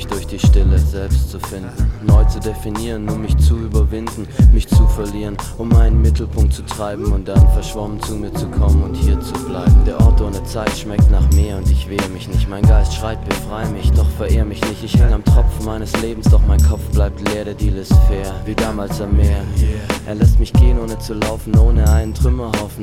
mich durch die Stille selbst zu finden, neu zu definieren, um mich zu überwinden, mich zu verlieren, um einen Mittelpunkt zu treiben und dann verschwommen zu mir zu kommen und hier zu bleiben. Der Ort ohne Zeit schmeckt nach mir und ich wehre mich nicht. Mein Geist schreit, befrei mich, doch verehr mich nicht. Ich häng am Tropf meines Lebens, doch mein Kopf bleibt leer. Der Deal ist fair, wie damals am Meer. Er lässt mich gehen, ohne zu laufen, ohne einen Trümmerhaufen.